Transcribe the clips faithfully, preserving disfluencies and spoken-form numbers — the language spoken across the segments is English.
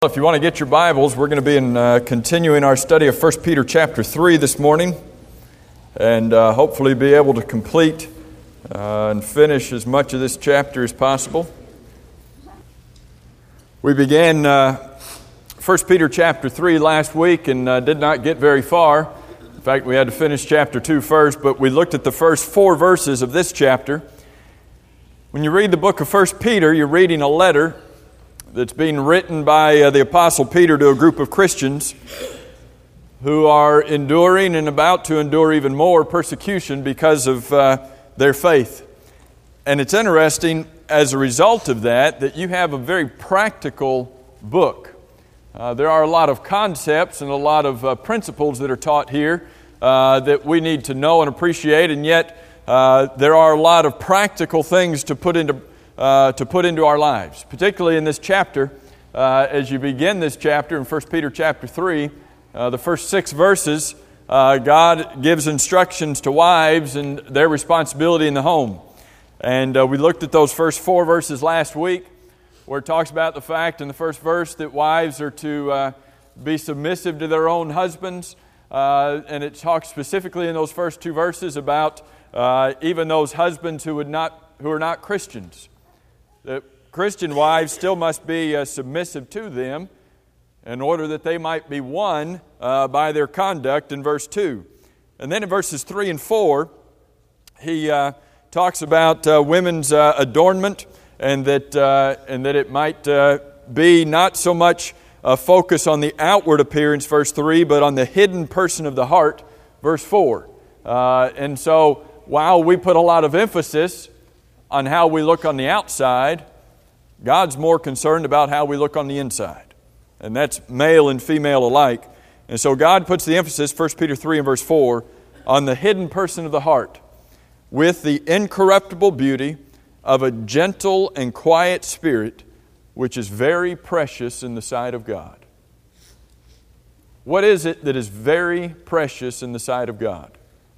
If you want to get your Bibles, we're going to be in, uh, continuing our study of First Peter chapter three this morning, and uh, hopefully be able to complete uh, and finish as much of this chapter as possible. We began uh, First Peter chapter three last week and uh, did not get very far. In fact, we had to finish chapter two first, but we looked at the first four verses of this chapter. When you read the book of First Peter, you're reading a letter that's being written by uh, the Apostle Peter to a group of Christians who are enduring and about to endure even more persecution because of uh, their faith. And it's interesting, as a result of that, that you have a very practical book. Uh, there are a lot of concepts and a lot of uh, principles that are taught here uh, that we need to know and appreciate, and yet uh, there are a lot of practical things to put into Uh, to put into our lives, particularly in this chapter. Uh, as you begin this chapter in First Peter chapter three, uh, the first six verses, uh, God gives instructions to wives and their responsibility in the home. And uh, we looked at those first four verses last week, where it talks about the fact in the first verse that wives are to uh, be submissive to their own husbands. Uh, and it talks specifically in those first two verses about uh, even those husbands who would not who are not Christians. The Christian wives still must be uh, submissive to them in order that they might be won uh, by their conduct in verse two. And then in verses three and four, he uh, talks about uh, women's uh, adornment and that, uh, and that it might uh, be not so much a focus on the outward appearance, verse three, but on the hidden person of the heart, verse four. Uh, and so while we put a lot of emphasis on how we look on the outside, God's more concerned about how we look on the inside. And that's male and female alike. And so God puts the emphasis, First Peter three and verse four, on the hidden person of the heart, with the incorruptible beauty of a gentle and quiet spirit, which is very precious in the sight of God. What is it that is very precious in the sight of God?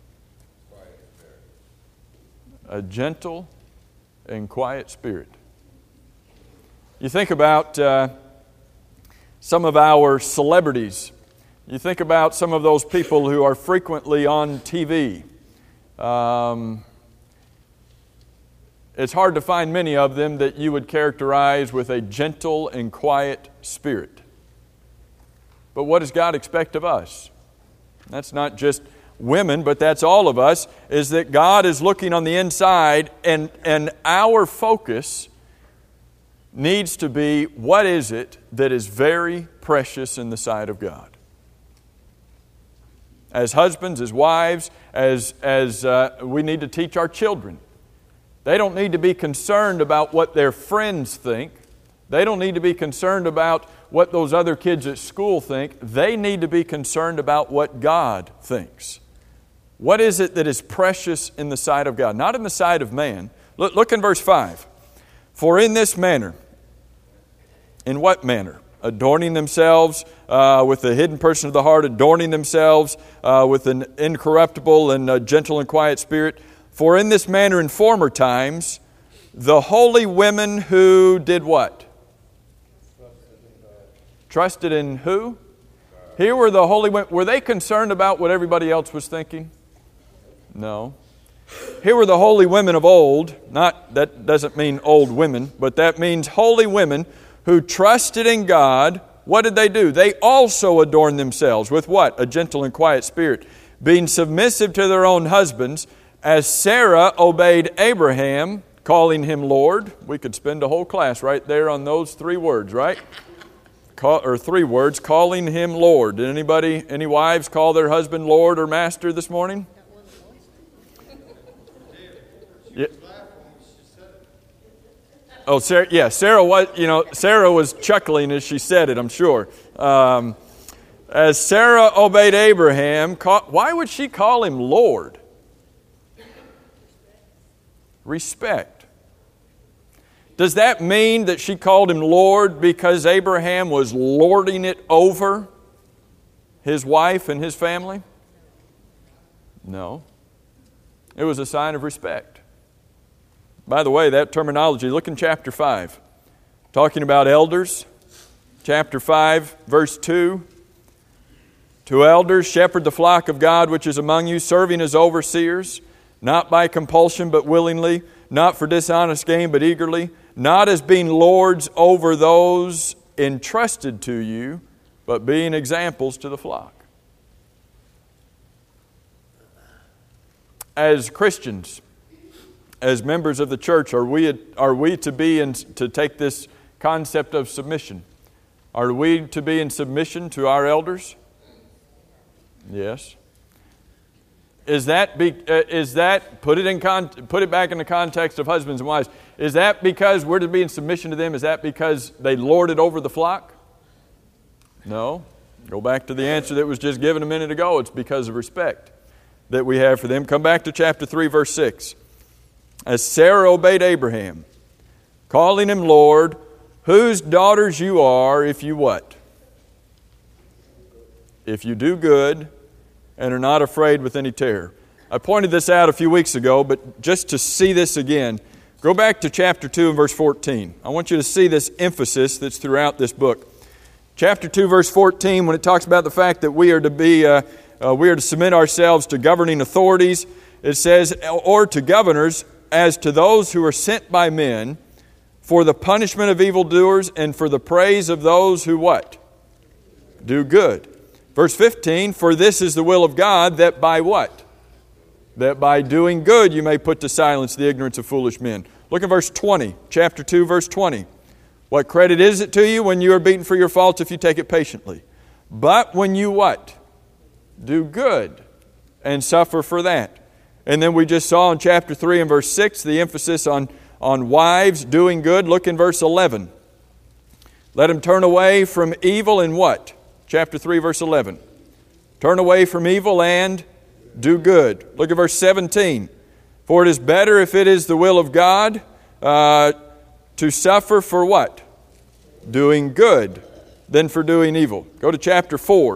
A gentle and quiet spirit. You think about uh, some of our celebrities. You think about some of those people who are frequently on T V. Um, it's hard to find many of them that you would characterize with a gentle and quiet spirit. But what does God expect of us? That's not just women, but that's all of us, is that God is looking on the inside, and, and our focus needs to be, what is it that is very precious in the sight of God? As husbands, as wives, as, as uh, we need to teach our children. They don't need to be concerned about what their friends think. They don't need to be concerned about what those other kids at school think. They need to be concerned about what God thinks. What is it that is precious in the sight of God? Not in the sight of man. Look, look in verse five. For in this manner, in what manner? Adorning themselves uh, with the hidden person of the heart, adorning themselves uh, with an incorruptible and uh, gentle and quiet spirit. For in this manner in former times, the holy women who did what? Trusted in who? Here were the holy women. Were they concerned about what everybody else was thinking? No. Here were the holy women of old. Not, that doesn't mean old women, but that means holy women who trusted in God. What did they do? They also adorned themselves with what? A gentle and quiet spirit, being submissive to their own husbands, as Sarah obeyed Abraham, calling him Lord. We could spend a whole class right there on those three words, right? Call, or three words, calling him Lord. Did anybody, any wives call their husband Lord or Master this morning? Yeah. Oh, Sarah, yeah, Sarah was, you know, Sarah was chuckling as she said it, I'm sure. Um, as Sarah obeyed Abraham, call, why would she call him Lord? Respect. Does that mean that she called him Lord because Abraham was lording it over his wife and his family? No. It was a sign of respect. By the way, that terminology, look in chapter five. Talking about elders, chapter five, verse two. To elders, shepherd the flock of God which is among you, serving as overseers, not by compulsion but willingly, not for dishonest gain but eagerly, not as being lords over those entrusted to you, but being examples to the flock. As Christians, as members of the church, are we are we to be in, to take this concept of submission? Are we to be in submission to our elders? Yes. Is that be, uh, is that put it in con, put it back in the context of husbands and wives? Is that because we're to be in submission to them? Is that because they lord it over the flock? No. Go back to the answer that was just given a minute ago. It's because of respect that we have for them. Come back to chapter three, verse six. As Sarah obeyed Abraham, calling him Lord, whose daughters you are, if you what? If you do good and are not afraid with any terror. I pointed this out a few weeks ago, but just to see this again, go back to chapter two and verse fourteen. I want you to see this emphasis that's throughout this book. Chapter two, verse fourteen, when it talks about the fact that we are to be, uh, uh, we are to submit ourselves to governing authorities, it says, or to governors, as to those who are sent by men, for the punishment of evildoers and for the praise of those who what? Do good. Verse fifteen, for this is the will of God, that by what? That by doing good you may put to silence the ignorance of foolish men. Look at verse twenty, chapter two, verse twenty. What credit is it to you when you are beaten for your faults if you take it patiently? But when you what? Do good and suffer for that. And then we just saw in chapter three and verse six the emphasis on, on wives doing good. Look in verse eleven. Let them turn away from evil and what? Chapter three, verse eleven. Turn away from evil and do good. Look at verse seventeen. For it is better if it is the will of God uh, to suffer for what? Doing good than for doing evil. Go to chapter four.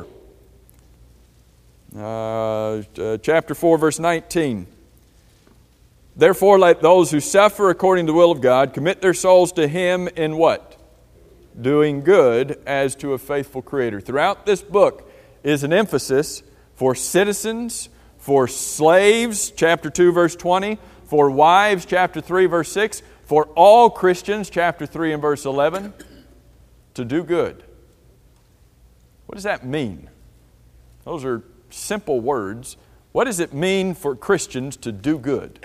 Uh, uh, chapter four, verse nineteen. Therefore let those who suffer according to the will of God commit their souls to Him in what? Doing good as to a faithful Creator. Throughout this book is an emphasis for citizens, for slaves, chapter two, verse twenty, for wives, chapter three, verse six, for all Christians, chapter three and verse eleven, to do good. What does that mean? Those are simple words. What does it mean for Christians to do good?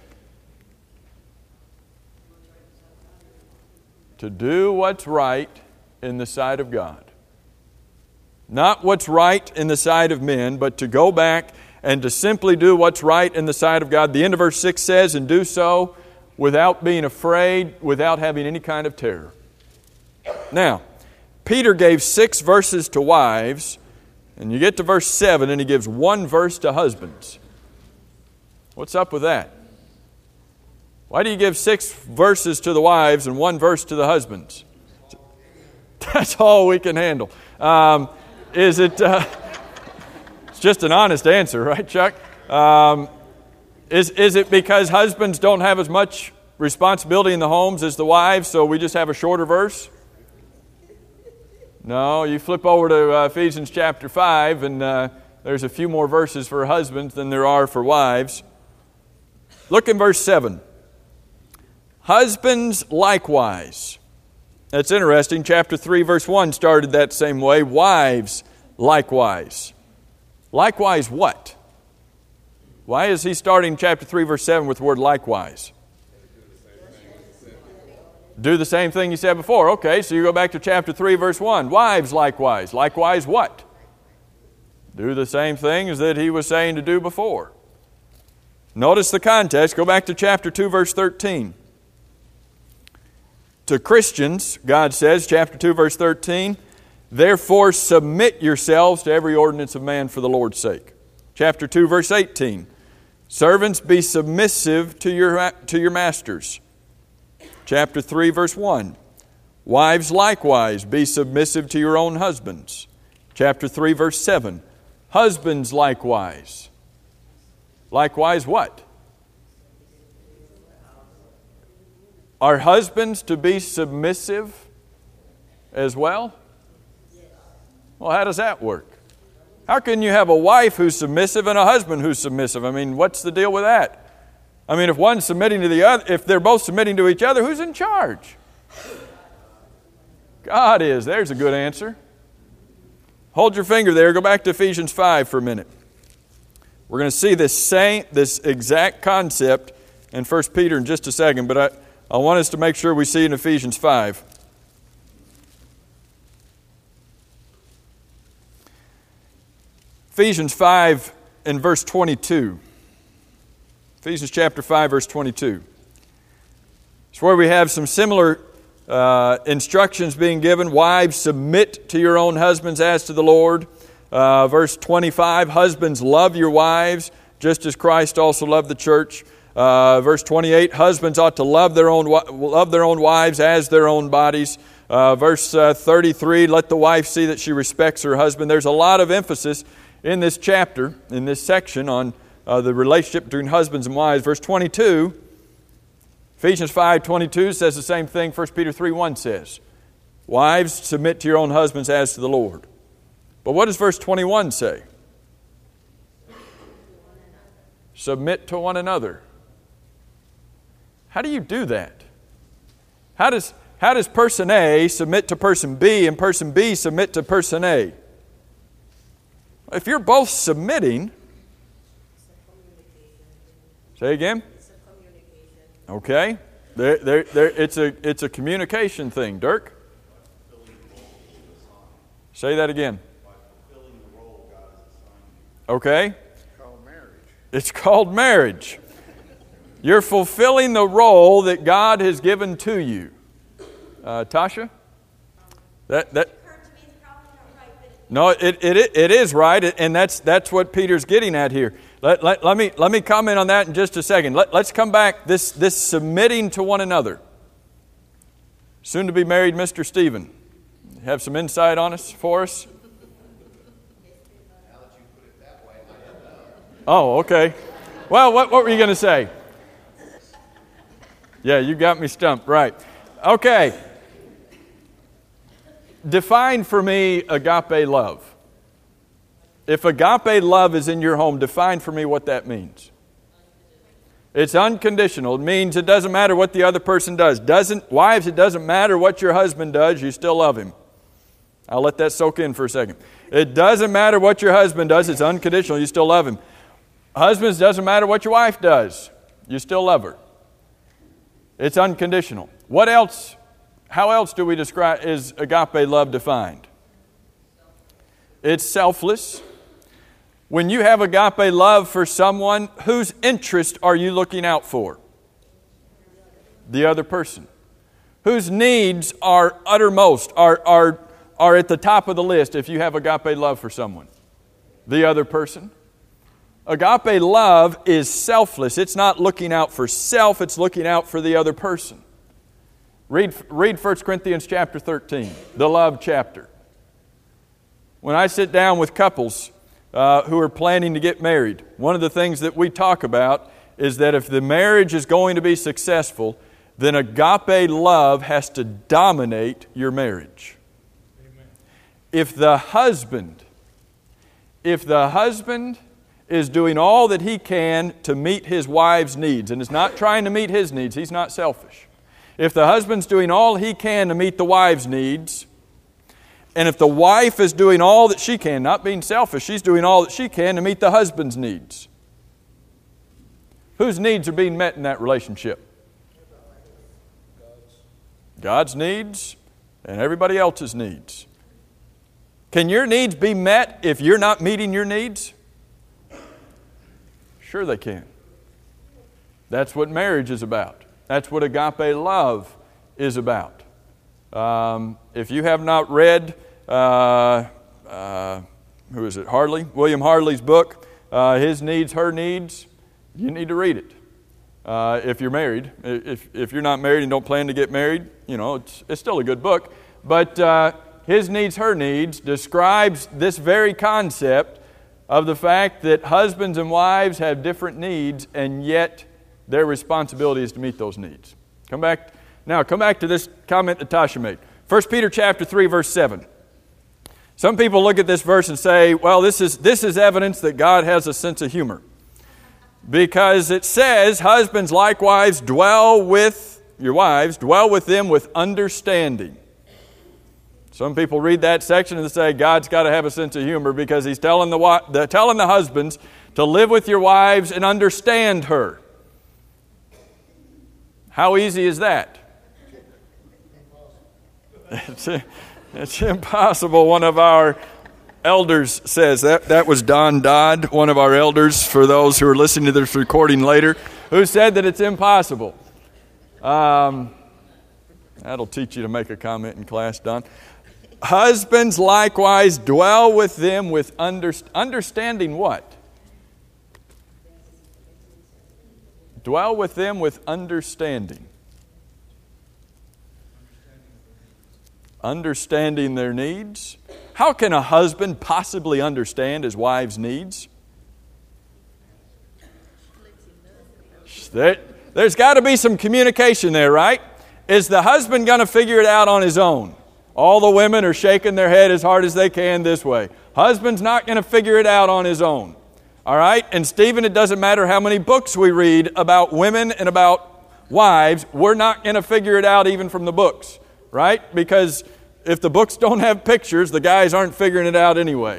To do what's right in the sight of God. Not what's right in the sight of men, but to go back and to simply do what's right in the sight of God. The end of verse six says, and do so without being afraid, without having any kind of terror. Now, Peter gave six verses to wives, and you get to verse seven and he gives one verse to husbands. What's up with that? Why do you give six verses to the wives and one verse to the husbands? That's all we can handle. Um, is it... Uh, it's just an honest answer, right, Chuck? Um, is, is it because husbands don't have as much responsibility in the homes as the wives, so we just have a shorter verse? No, you flip over to uh, Ephesians chapter five, and uh, there's a few more verses for husbands than there are for wives. Look in verse seven. Husbands likewise. That's interesting. Chapter three, verse one started that same way. Wives likewise. Likewise what? Why is he starting chapter three, verse seven with the word likewise? Do the same thing you said before. Okay, so you go back to chapter three, verse one. Wives likewise. Likewise what? Do the same things that he was saying to do before. Notice the context. Go back to chapter two, verse thirteen. To Christians, God says, chapter two, verse thirteen, therefore submit yourselves to every ordinance of man for the Lord's sake. Chapter two, verse eighteen, servants, be submissive to your, to your masters. Chapter three, verse one, wives likewise, be submissive to your own husbands. Chapter three, verse seven, husbands likewise. Likewise what? Are husbands to be submissive as well? Well, how does that work? How can you have a wife who's submissive and a husband who's submissive? I mean, what's the deal with that? I mean, if one's submitting to the other, if they're both submitting to each other, who's in charge? God is. There's a good answer. Hold your finger there. Go back to Ephesians five for a minute. We're going to see this same, this exact concept in First Peter in just a second, but I, I want us to make sure we see it in Ephesians five. Ephesians five and verse twenty-two. Ephesians chapter five, verse twenty-two. It's where we have some similar uh, instructions being given. Wives, submit to your own husbands as to the Lord. Uh, verse twenty-five, husbands, love your wives, just as Christ also loved the church. Uh, verse twenty-eight, husbands ought to love their own love their own wives as their own bodies. Uh, verse uh, thirty-three, let the wife see that she respects her husband. There's a lot of emphasis in this chapter, in this section, on uh, the relationship between husbands and wives. Verse twenty-two, Ephesians five twenty-two says the same thing First Peter three one says. Wives, submit to your own husbands as to the Lord. But what does verse twenty-one say? Submit to one another. How do you do that? How does, how does person A submit to person B and person B submit to person A? If you're both submitting, say again? Okay. There, there, there, it's a, it's a communication thing. Dirk? Say that again. Okay. It's called marriage. It's called marriage. You're fulfilling the role that God has given to you. Uh, Tasha? That that. No, it, it it is right, and that's that's what Peter's getting at here. Let, let, let me let me comment on that in just a second. Let, let's come back this this submitting to one another. Soon to be married, Mister Stephen. Have some insight on us for us. Oh, okay. Well, what what were you going to say? Yeah, you got me stumped. Right. Okay. Define for me agape love. If agape love is in your home, define for me what that means. It's unconditional. It means it doesn't matter what the other person does. Doesn't wives, it doesn't matter what your husband does, you still love him. I'll let that soak in for a second. It doesn't matter what your husband does, it's unconditional, you still love him. Husbands, doesn't matter what your wife does, you still love her. It's unconditional. What else? How else do we describe, is agape love defined? It's selfless. When you have agape love for someone, whose interest are you looking out for? The other person. Whose needs are uttermost, are, are, are at the top of the list if you have agape love for someone? The other person. Agape love is selfless. It's not looking out for self, it's looking out for the other person. Read, read First Corinthians chapter thirteen, the love chapter. When I sit down with couples uh, who are planning to get married, one of the things that we talk about is that if the marriage is going to be successful, then agape love has to dominate your marriage. Amen. If the husband, if the husband is doing all that he can to meet his wife's needs and is not trying to meet his needs, he's not selfish. If the husband's doing all he can to meet the wife's needs, and if the wife is doing all that she can, not being selfish, she's doing all that she can to meet the husband's needs, whose needs are being met in that relationship? God's needs and everybody else's needs. Can your needs be met if you're not meeting your needs? Sure they can. That's what marriage is about. That's what agape love is about. Um, if you have not read, uh, uh, who is it, Harley? William Harley's book, uh, His Needs, Her Needs, you need to read it. Uh, if you're married. If, if you're not married and don't plan to get married, you know, it's, it's still a good book. But uh, His Needs, Her Needs describes this very concept of the fact that husbands and wives have different needs, and yet their responsibility is to meet those needs. Come back now. Come back to this comment that Tasha made. First Peter chapter three, verse seven. Some people look at this verse and say, well, this is, this is evidence that God has a sense of humor. Because it says, husbands likewise dwell with your wives, dwell with them with understanding. Some people read that section and say, God's got to have a sense of humor because He's telling the, the, telling the husbands to live with your wives and understand her. How easy is that? It's, it's impossible. One of our elders says, that, that was Don Dodd, one of our elders, for those who are listening to this recording later, who said that it's impossible. Um, that'll teach you to make a comment in class, Don. Husbands likewise dwell with them with under, understanding what? Dwell with them with understanding. Understanding their needs. How can a husband possibly understand his wife's needs? There, there's got to be some communication there, right? Is the husband going to figure it out on his own? All the women are shaking their head as hard as they can this way. Husband's not going to figure it out on his own. All right? And Stephen, it doesn't matter how many books we read about women and about wives, we're not going to figure it out even from the books. Right? Because if the books don't have pictures, the guys aren't figuring it out anyway.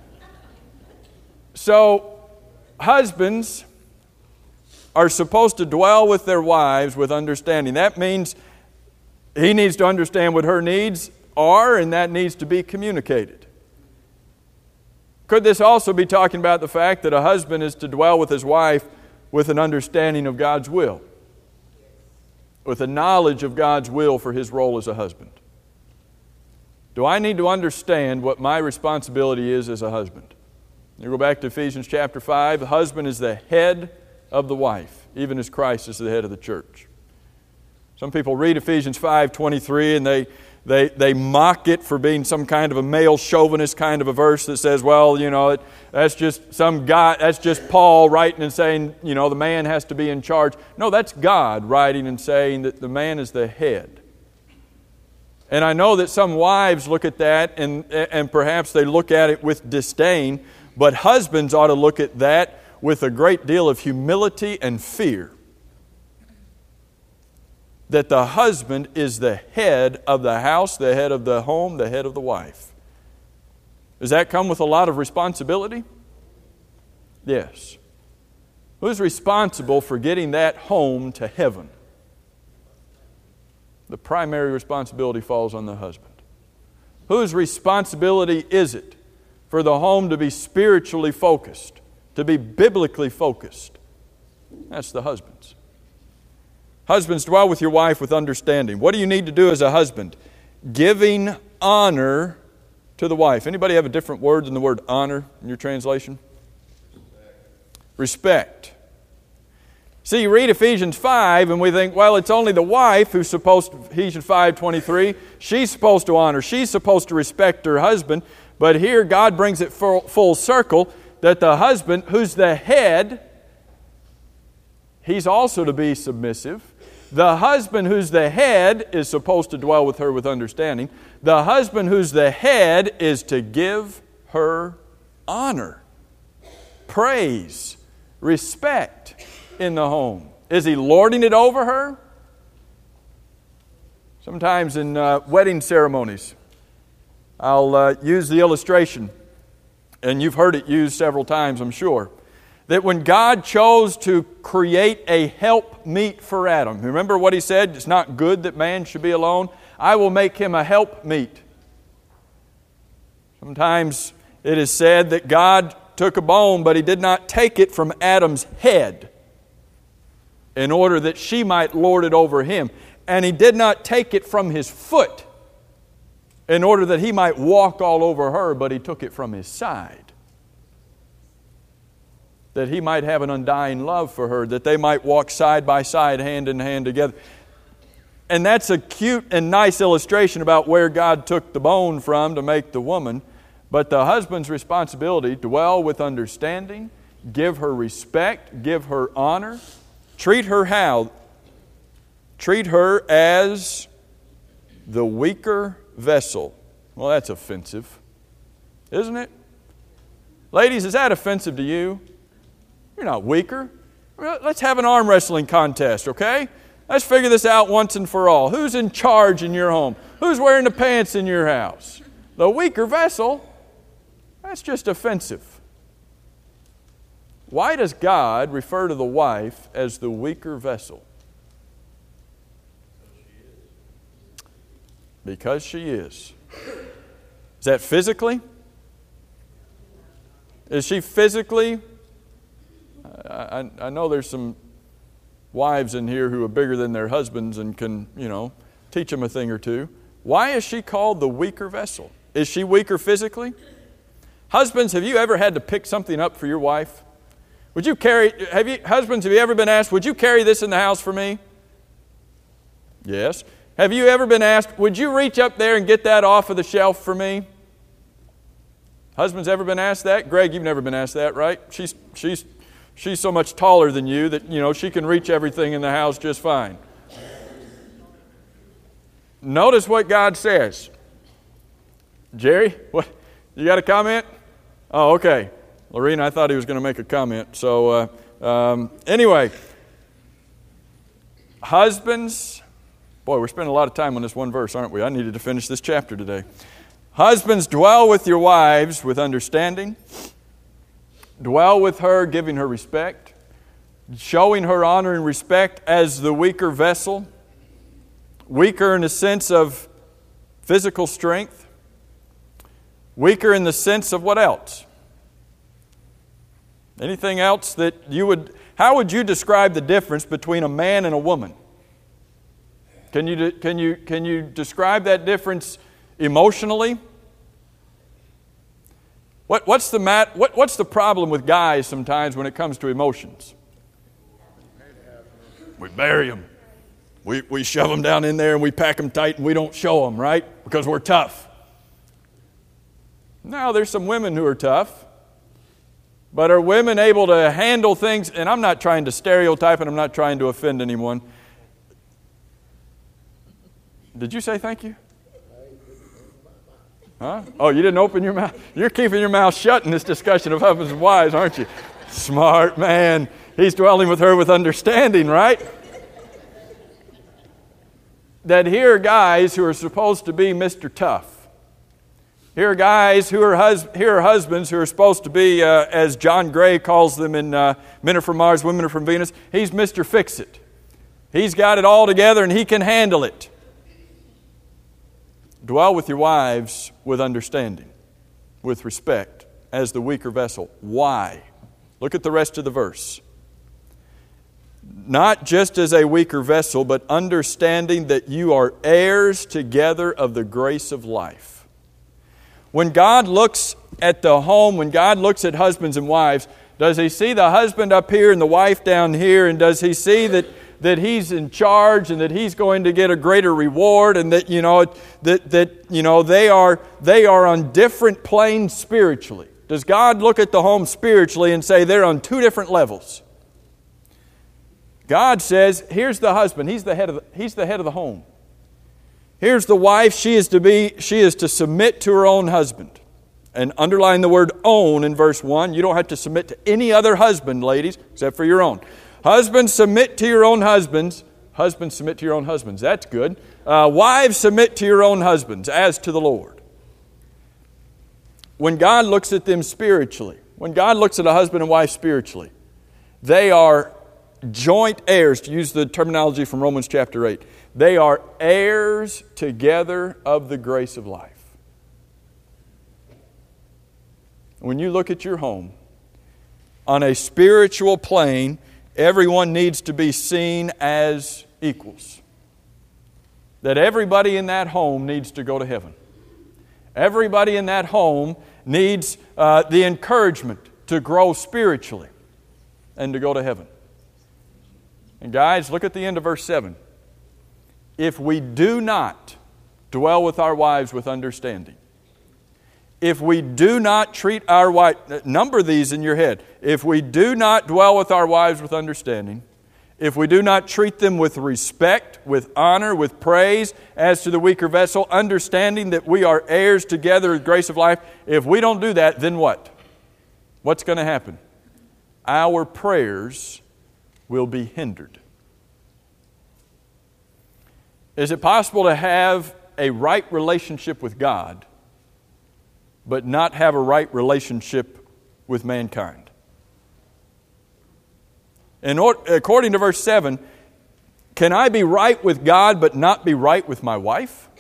So, husbands are supposed to dwell with their wives with understanding. That means he needs to understand what her needs are, and that needs to be communicated. Could this also be talking about the fact that a husband is to dwell with his wife with an understanding of God's will? With a knowledge of God's will for his role as a husband? Do I need to understand what my responsibility is as a husband? You go back to Ephesians chapter five. The husband is the head of the wife, even as Christ is the head of the church. Some people read Ephesians five twenty-three and they, they, they mock it for being some kind of a male chauvinist kind of a verse that says, well, you know, it, that's just some guy, that's just Paul writing and saying, you know, the man has to be in charge. No, that's God writing and saying that the man is the head. And I know that some wives look at that and, and perhaps they look at it with disdain, but husbands ought to look at that with a great deal of humility and fear. That the husband is the head of the house, the head of the home, the head of the wife. Does that come with a lot of responsibility? Yes. Who's responsible for getting that home to heaven? The primary responsibility falls on the husband. Whose responsibility is it for the home to be spiritually focused, to be biblically focused? That's the husband's. Husbands, dwell with your wife with understanding. What do you need to do as a husband? Giving honor to the wife. Anybody have a different word than the word honor in your translation? Respect. Respect. See, you read Ephesians five and we think, well, it's only the wife who's supposed to, Ephesians five twenty-three, she's supposed to honor, she's supposed to respect her husband. But here God brings it full, full circle that the husband, who's the head, he's also to be submissive. The husband who's the head is supposed to dwell with her with understanding. The husband who's the head is to give her honor, praise, respect in the home. Is he lording it over her? Sometimes in uh, wedding ceremonies, I'll uh, use the illustration, and you've heard it used several times, I'm sure, that when God chose to create a helpmeet for Adam, remember what He said? It's not good that man should be alone. I will make him a helpmeet. Sometimes it is said that God took a bone, but He did not take it from Adam's head in order that she might lord it over him. And He did not take it from his foot in order that he might walk all over her, but He took it from his side, that he might have an undying love for her, that they might walk side by side, hand in hand together. And that's a cute and nice illustration about where God took the bone from to make the woman. But the husband's responsibility, dwell with understanding, give her respect, give her honor, treat her how? Treat her as the weaker vessel. Well, that's offensive. Isn't it? Ladies, is that offensive to you? You're not weaker. Let's have an arm wrestling contest, okay? Let's figure this out once and for all. Who's in charge in your home? Who's wearing the pants in your house? The weaker vessel? That's just offensive. Why does God refer to the wife as the weaker vessel? Because she is. Is that physically? Is she physically? I, I, I know there's some wives in here who are bigger than their husbands and can, you know, teach them a thing or two. Why is she called the weaker vessel? Is she weaker physically? Husbands, have you ever had to pick something up for your wife? Would you carry, have you, husbands, have you ever been asked, would you carry this in the house for me? Yes. Have you ever been asked, would you reach up there and get that off of the shelf for me? Husbands ever been asked that? Greg, you've never been asked that, right? She's, she's, she's so much taller than you that, you know, she can reach everything in the house just fine. Notice what God says. Jerry, what? You got a comment? Oh, okay. Lorena, I thought he was going to make a comment. So, uh, um, anyway, husbands, boy, we're spending a lot of time on this one verse, aren't we? I needed to finish this chapter today. Husbands, dwell with your wives with understanding. Dwell with her, giving her respect, showing her honor and respect as the weaker vessel. Weaker in the sense of physical strength. Weaker in the sense of what else? Anything else that you would, how would you describe the difference between a man and a woman? Can you, can you, can you describe that difference emotionally? What, what's the mat, what, what's the problem with guys sometimes when it comes to emotions? We bury them. We, we shove them down in there and we pack them tight and we don't show them, right? Because we're tough. Now, there's some women who are tough. But are women able to handle things? And I'm not trying to stereotype and I'm not trying to offend anyone. Did you say thank you? Huh? Oh, you didn't open your mouth? You're keeping your mouth shut in this discussion of husbands and wives, aren't you? Smart man. He's dwelling with her with understanding, right? That here are guys who are supposed to be Mister Tough. Here are guys who are, hus- here are husbands who are supposed to be, uh, as John Gray calls them in uh, Men Are From Mars, Women Are From Venus, he's Mister Fix-It. He's got it all together and he can handle it. Dwell with your wives with understanding, with respect, as the weaker vessel. Why? Look at the rest of the verse. Not just as a weaker vessel, but understanding that you are heirs together of the grace of life. When God looks at the home, when God looks at husbands and wives, does He see the husband up here and the wife down here? And does He see that that he's in charge and that he's going to get a greater reward and that, you know, that, that you know, they are, they are on different planes spiritually? Does God look at the home spiritually and say they're on two different levels? God says, here's the husband. He's the head of the, he's the head of the home. Here's the wife. She is to be, she is to submit to her own husband. And underline the word own in verse one. You don't have to submit to any other husband, ladies, except for your own. Husbands, submit to your own husbands. Husbands, submit to your own husbands. That's good. Uh, wives, submit to your own husbands, as to the Lord. When God looks at them spiritually, when God looks at a husband and wife spiritually, they are joint heirs, to use the terminology from Romans chapter eight. They are heirs together of the grace of life. When you look at your home, on a spiritual plane, everyone needs to be seen as equals. That everybody in that home needs to go to heaven. Everybody in that home needs uh, the encouragement to grow spiritually and to go to heaven. And guys, look at the end of verse seven. If we do not dwell with our wives with understanding, if we do not treat our wife, number these in your head. If we do not dwell with our wives with understanding, if we do not treat them with respect, with honor, with praise, as to the weaker vessel, understanding that we are heirs together of the grace of life, if we don't do that, then what? What's going to happen? Our prayers will be hindered. Is it possible to have a right relationship with God, but not have a right relationship with mankind? And according to verse seven, can I be right with God but not be right with my wife?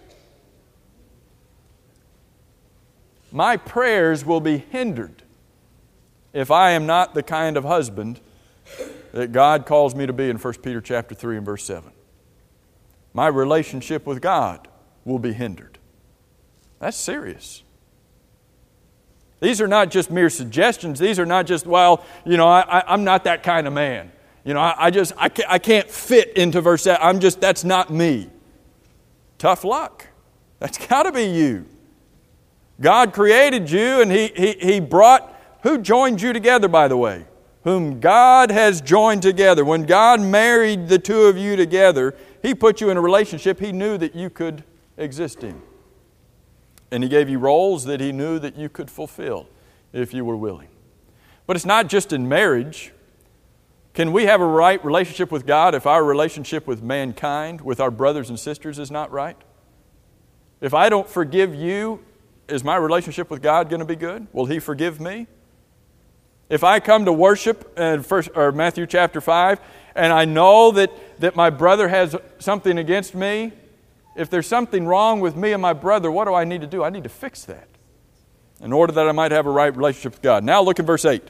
My prayers will be hindered if I am not the kind of husband that God calls me to be in First Peter chapter three and verse seven. My relationship with God will be hindered. That's serious. These are not just mere suggestions. These are not just, well, you know, I, I, I'm not that kind of man. You know, I, I just, I can't, I can't fit into verse seven. I'm just, that's not me. Tough luck. That's got to be you. God created you and he, he, he brought, who joined you together, by the way? Whom God has joined together. When God married the two of you together, He put you in a relationship He knew that you could exist in. And He gave you roles that He knew that you could fulfill if you were willing. But it's not just in marriage. Can we have a right relationship with God if our relationship with mankind, with our brothers and sisters, is not right? If I don't forgive you, is my relationship with God going to be good? Will He forgive me? If I come to worship in first, or Matthew chapter five, and I know that, that my brother has something against me, if there's something wrong with me and my brother, what do I need to do? I need to fix that in order that I might have a right relationship with God. Now look at verse eight.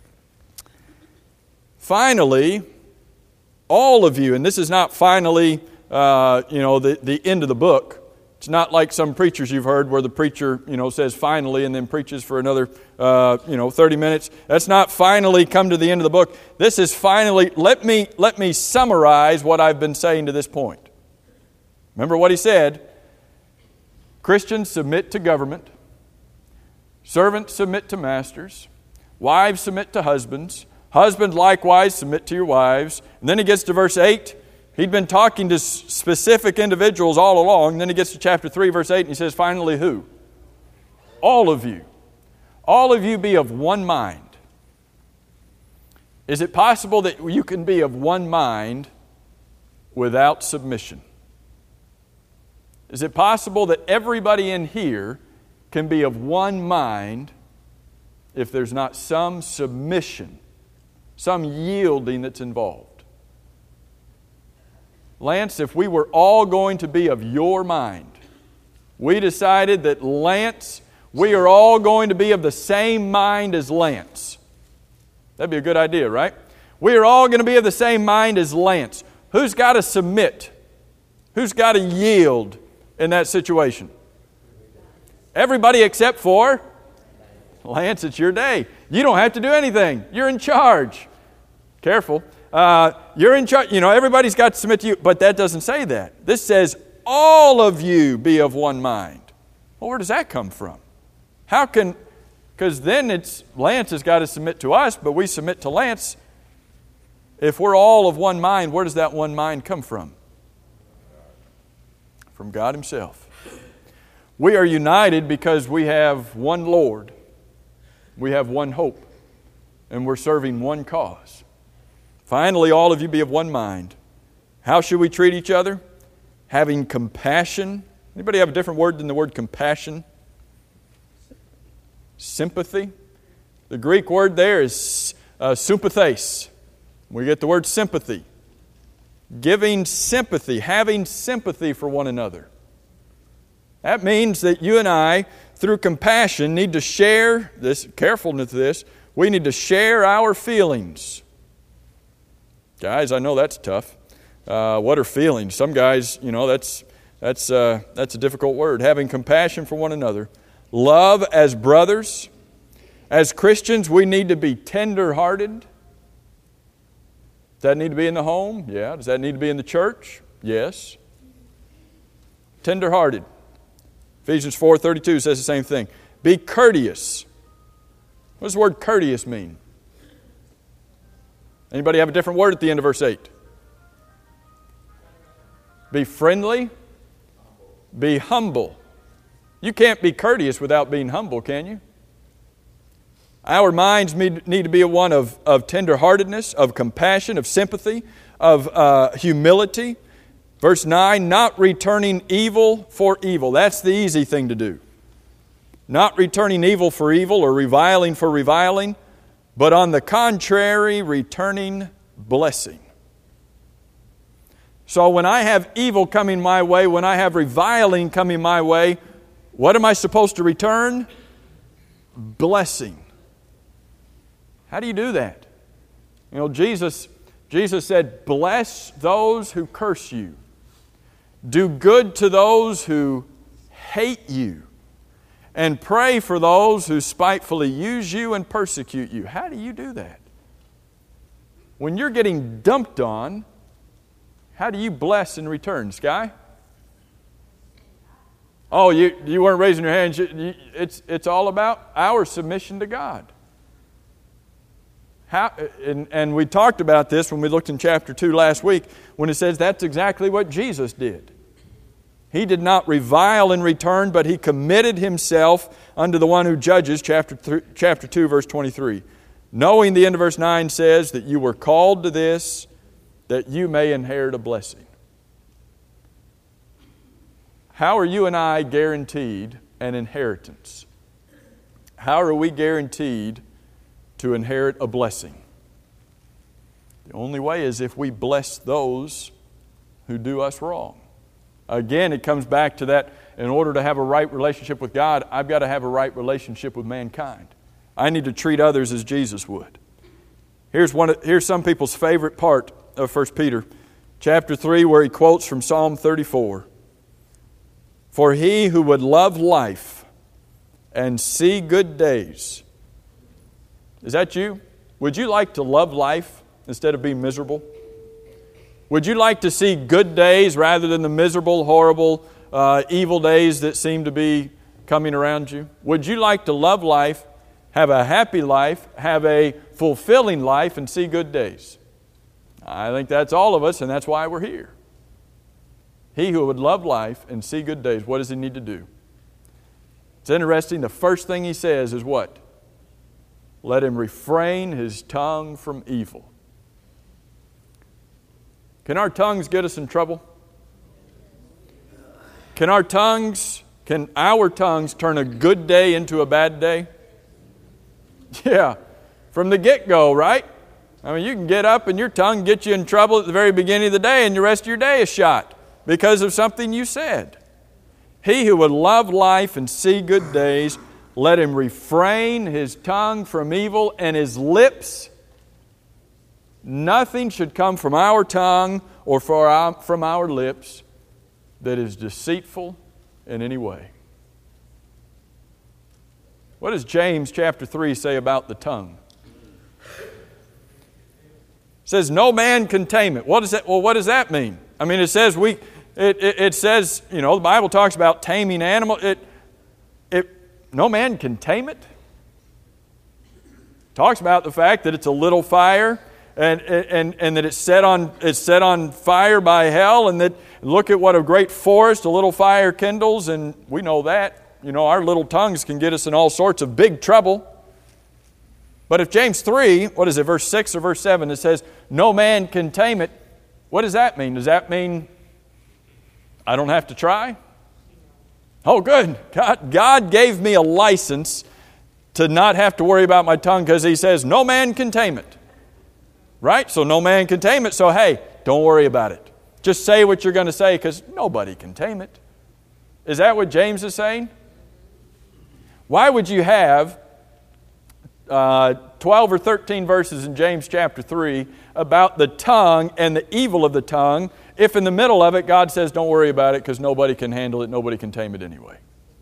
Finally, all of you, and this is not finally, uh, you know, the, the end of the book. It's not like some preachers you've heard where the preacher, you know, says finally and then preaches for another, uh, you know, thirty minutes. That's not finally come to the end of the book. This is finally, let me, let me summarize what I've been saying to this point. Remember what he said. Christians submit to government. Servants submit to masters. Wives submit to husbands. Husbands likewise submit to your wives. And then he gets to verse eight. He'd been talking to specific individuals all along. Then he gets to chapter three, verse eight, and he says, finally who? All of you. All of you be of one mind. Is it possible that you can be of one mind without submission? Is it possible that everybody in here can be of one mind if there's not some submission, some yielding that's involved? Lance, if we were all going to be of your mind, we decided that Lance, we are all going to be of the same mind as Lance. That'd be a good idea, right? We are all going to be of the same mind as Lance. Who's got to submit? Who's got to yield in that situation? Everybody except for Lance. It's your day. You don't have to do anything. You're in charge. Careful. Uh, you're in charge. You know, everybody's got to submit to you, but that doesn't say that. This says, all of you be of one mind. Well, where does that come from? How can, because then it's, Lance has got to submit to us, but we submit to Lance. If we're all of one mind, where does that one mind come from? From God Himself. We are united because we have one Lord. We have one hope. And we're serving one cause. Finally, all of you be of one mind. How should we treat each other? Having compassion. Anybody have a different word than the word compassion? Sympathy. The Greek word there is uh, sympathes. We get the word sympathy. Giving sympathy, having sympathy for one another. That means that you and I, through compassion, need to share this, carefulness to this, we need to share our feelings. Guys, I know that's tough. Uh, what are feelings? Some guys, you know, that's that's uh, that's a difficult word. Having compassion for one another. Love as brothers. As Christians, we need to be tender-hearted. Does that need to be in the home? Yeah. Does that need to be in the church? Yes. Tender-hearted. Ephesians four thirty-two says the same thing. Be courteous. What does the word courteous mean? Anybody have a different word at the end of verse eight? Be friendly. Be humble. You can't be courteous without being humble, can you? Our minds need to be one of, of tenderheartedness, of compassion, of sympathy, of uh, humility. Verse nine, not returning evil for evil. That's the easy thing to do. Not returning evil for evil or reviling for reviling, but on the contrary, returning blessing. So when I have evil coming my way, when I have reviling coming my way, what am I supposed to return? Blessing. How do you do that? You know, Jesus, Jesus said, bless those who curse you. Do good to those who hate you. And pray for those who spitefully use you and persecute you. How do you do that? When you're getting dumped on, how do you bless in return, Sky? Oh, you, you weren't raising your hands. It's, it's all about our submission to God. How, and, and we talked about this when we looked in chapter two last week, when it says that's exactly what Jesus did. He did not revile in return, but He committed Himself unto the one who judges, chapter, th- chapter two, verse twenty-three. Knowing, the end of verse nine says, that you were called to this, that you may inherit a blessing. How are you and I guaranteed an inheritance? How are we guaranteed to inherit a blessing? The only way is if we bless those who do us wrong. Again, it comes back to that, in order to have a right relationship with God, I've got to have a right relationship with mankind. I need to treat others as Jesus would. Here's, one, here's some people's favorite part of First Peter, chapter three, where he quotes from Psalm thirty-four. For he who would love life and see good days. Is that you? Would you like to love life instead of being miserable? Would you like to see good days rather than the miserable, horrible, uh, evil days that seem to be coming around you? Would you like to love life, have a happy life, have a fulfilling life, and see good days? I think that's all of us, and that's why we're here. He who would love life and see good days, what does he need to do? It's interesting, the first thing he says is what? Let him refrain his tongue from evil. Can our tongues get us in trouble? Can our tongues, can our tongues turn a good day into a bad day? Yeah, from the get-go, right? I mean, you can get up and your tongue gets you in trouble at the very beginning of the day, and the rest of your day is shot because of something you said. He who would love life and see good days, let him refrain his tongue from evil and his lips. Nothing should come from our tongue or from our lips that is deceitful in any way. What does James chapter three say about the tongue? It says, no man can tame it. What does that, well, what does that mean? I mean, it says we, it, it, it says, you know, the Bible talks about taming animals. It, it, no man can tame it. It talks about the fact that it's a little fire and, and, and that it's set on, it's set on fire by hell, and that look at what a great forest a little fire kindles, and we know that. You know, our little tongues can get us in all sorts of big trouble. But if James three, what is it, verse six or verse seven, it says, no man can tame it, what does that mean? Does that mean I don't have to try? Oh, good. God, God gave me a license to not have to worry about my tongue because He says, no man can tame it. Right? So no man can tame it. So hey, don't worry about it. Just say what you're going to say because nobody can tame it. Is that what James is saying? Why would you have uh, twelve or thirteen verses in James chapter three about the tongue and the evil of the tongue if in the middle of it God says don't worry about it because nobody can handle it, nobody can tame it anyway?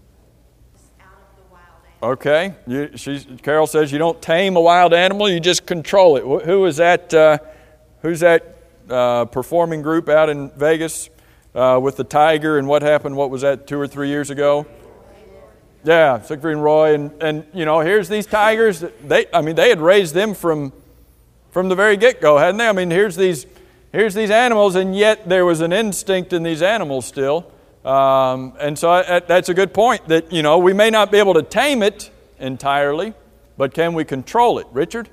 Okay, you, she's, Carol says you don't tame a wild animal, you just control it. Who is that? Uh, who's that uh, performing group out in Vegas uh, with the tiger and what happened? What was that, two or three years ago? Yeah, Siegfried and Roy, and and you know, here's these tigers. They, I mean, they had raised them from from the very get-go, hadn't they? I mean, here's these, here's these animals, and yet there was an instinct in these animals still. Um, and so I, that's a good point, that, you know, we may not be able to tame it entirely, but can we control it? Richard?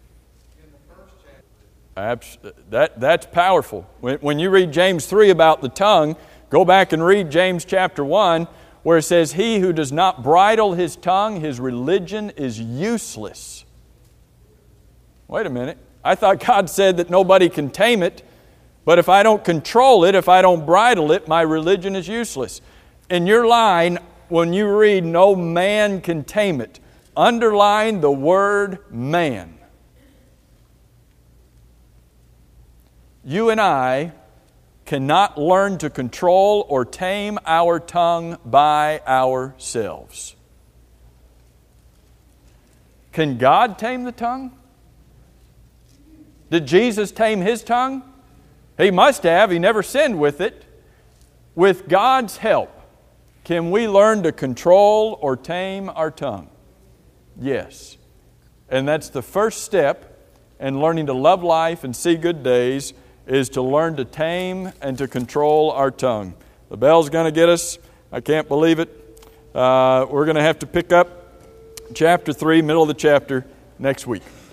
Abs- that, that's powerful. When, when you read James three about the tongue, go back and read James chapter one, where it says, he who does not bridle his tongue, his religion is useless. Wait a minute. I thought God said that nobody can tame it, but if I don't control it, if I don't bridle it, my religion is useless. In your line, when you read, no man can tame it, underline the word man. You and I cannot learn to control or tame our tongue by ourselves. Can God tame the tongue? Did Jesus tame His tongue? He must have. He never sinned with it. With God's help, can we learn to control or tame our tongue? Yes. And that's the first step in learning to love life and see good days, is to learn to tame and to control our tongue. The bell's going to get us. I can't believe it. Uh, we're going to have to pick up chapter three, middle of the chapter, next week.